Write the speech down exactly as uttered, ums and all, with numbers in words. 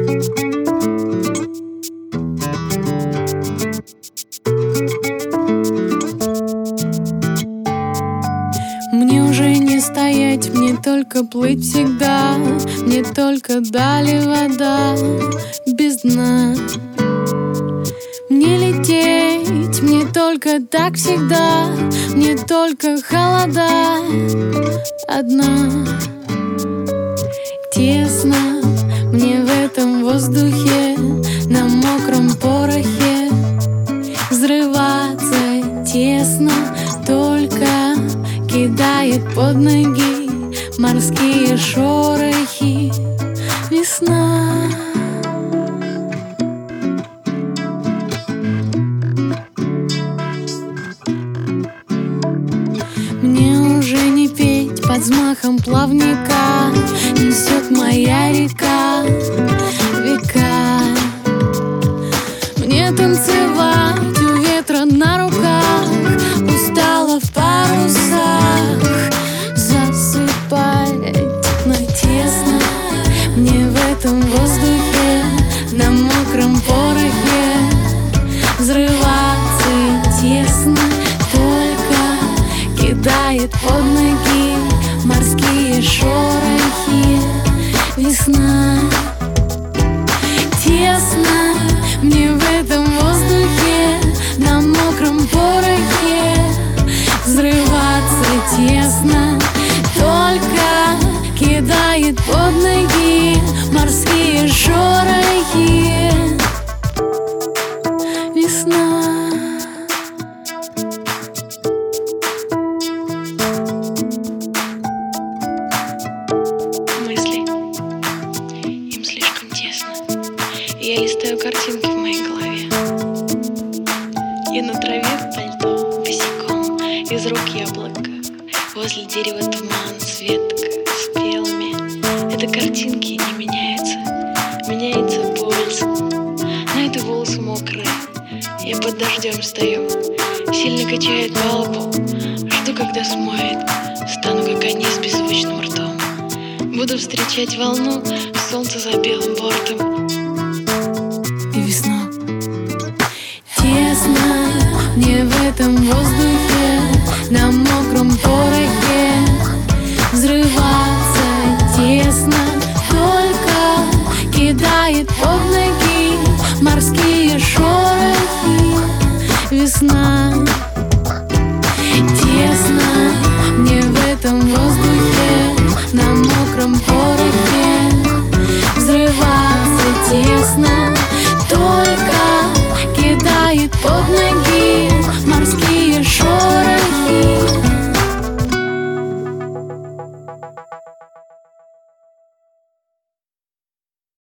Мне уже не стоять, мне только плыть всегда. Мне только дали вода без дна. Мне лететь, мне только так всегда. Мне только холода одна. Тесно мне в этом воздухе, на мокром порохе. Взрываться тесно, только кидает под ноги морские шорохи. Весна. Мне уже не петь под взмахом плавника. Несет моя река века. Мне танцевать у ветра на руках. Устала в парусах засыпать, но тесно мне в этом воздухе, на мокром порохе. Взрываться тесно, только кидает под ноги морские шорохи. Весна. Тесно мне в этом воздухе, на мокром порохе. Взрываться тесно, только кидает под ноги морские шорохи. Весна. Мысли, им слишком тесно. Я листаю картинки в моей голове. Я на траве в пальто, босиком, из рук яблоко. Возле дерева туман, светка с белыми. Это картинки не меняются, меняется пульс. Но это волосы мокрые, я под дождем стою. Сильно качает палубу, жду, когда смоет. Стану, как они, с беззвучным ртом. Буду встречать волну, солнце за белым бортом. И весна. Тесно мне в этом воздухе, на мокром порохе. Взрываться тесно, только кидает под ноги морские шорохи. Весна. Тесно мне в этом воздухе, на мокром порохе. Взрываться тесно, только кидает под ноги